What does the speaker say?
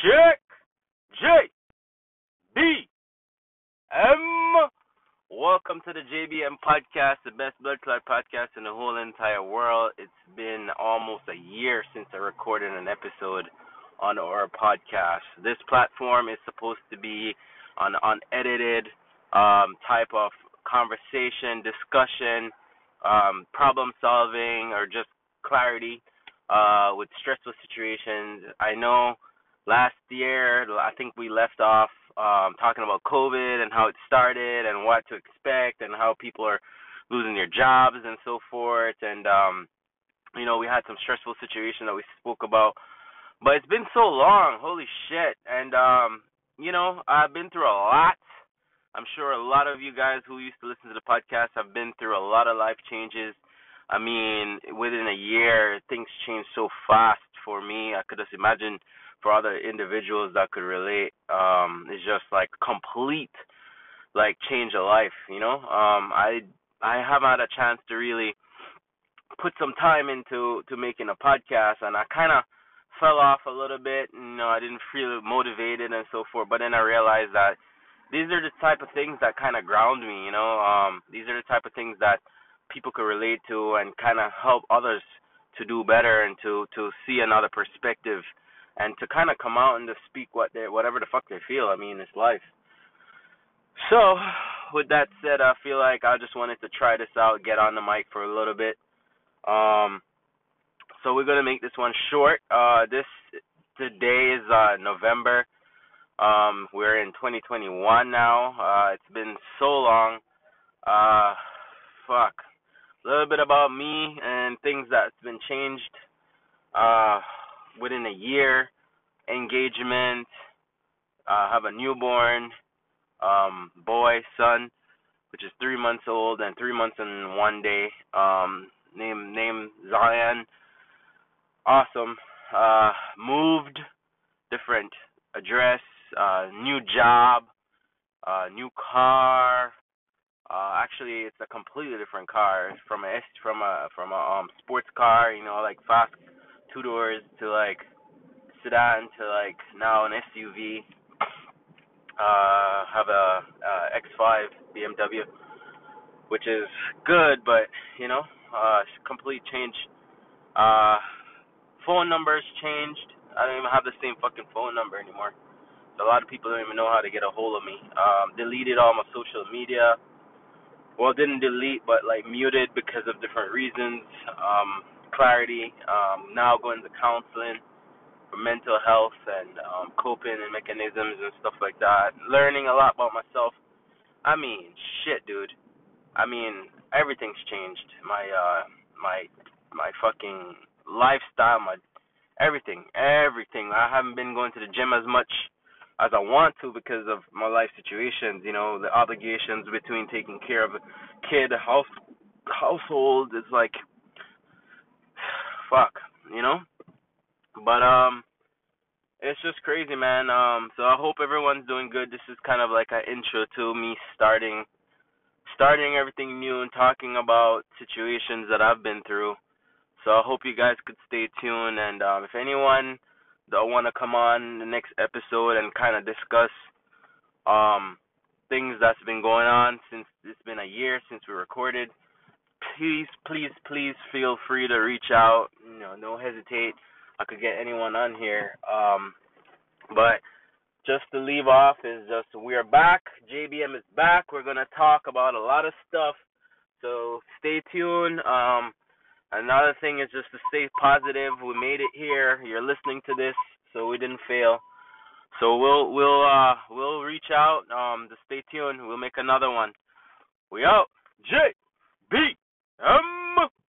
Check. JBM. Welcome to the JBM podcast, the best blood clot podcast in the whole entire world. It's been almost a year since I recorded an episode on our podcast. This platform is supposed to be an unedited type of conversation, discussion, problem solving, or just clarity with stressful situations. I know last year, I think we left off talking about COVID and how it started and what to expect and how people are losing their jobs and so forth. And, we had some stressful situation that we spoke about. But it's been so long, holy shit. And, I've been through a lot. I'm sure a lot of you guys who used to listen to the podcast have been through a lot of life changes. I mean, within a year, things changed so fast for me. I could just imagine for other individuals that could relate. It's just like complete, like change of life. I haven't had a chance to really put some time into making a podcast, and I kind of fell off a little bit. I didn't feel motivated and so forth. But then I realized that these are the type of things that kind of ground me. These are the type of things that people could relate to and kind of help others to do better and to see another perspective and to kind of come out and to speak whatever the fuck they feel. I mean, it's life. So, with that said, I feel like I just wanted to try this out, get on the mic for a little bit. So we're gonna make this one short. Today is November. We're in 2021 now. It's been so long. Fuck. A little bit about me and things that's been changed within a year. Engagement. Have a newborn son, which is 3 months old and 3 months and 1 day. Name Zion. Awesome. Moved, different address, new job, new car. Actually, it's a completely different car. From a sports car, like fast 2 doors to like sedan to like now an SUV. Have a X5 BMW, which is good, but complete change. Phone numbers changed. I don't even have the same fucking phone number anymore. So a lot of people don't even know how to get a hold of me. Deleted all my social media. Well, didn't delete, but like muted because of different reasons. Clarity. Now going to counseling for mental health and coping and mechanisms and stuff like that. Learning a lot about myself. I mean, shit, dude. I mean, everything's changed. My fucking lifestyle, my everything. I haven't been going to the gym as much as I want to because of my life situations. The obligations between taking care of a kid, household is like, fuck, But it's just crazy, man. So I hope everyone's doing good. This is kind of like an intro to me starting everything new and talking about situations that I've been through. So I hope you guys could stay tuned, and if anyone that want to come on the next episode and kind of discuss things that's been going on since it's been a year since we recorded, please feel free to reach out. Don't hesitate. I could get anyone on here. But just to leave off is just we're back. JBM is back. We're gonna talk about a lot of stuff. So stay tuned. Another thing is just to stay positive. We made it here. You're listening to this, so we didn't fail. So we'll reach out. To stay tuned. We'll make another one. We out. JBM.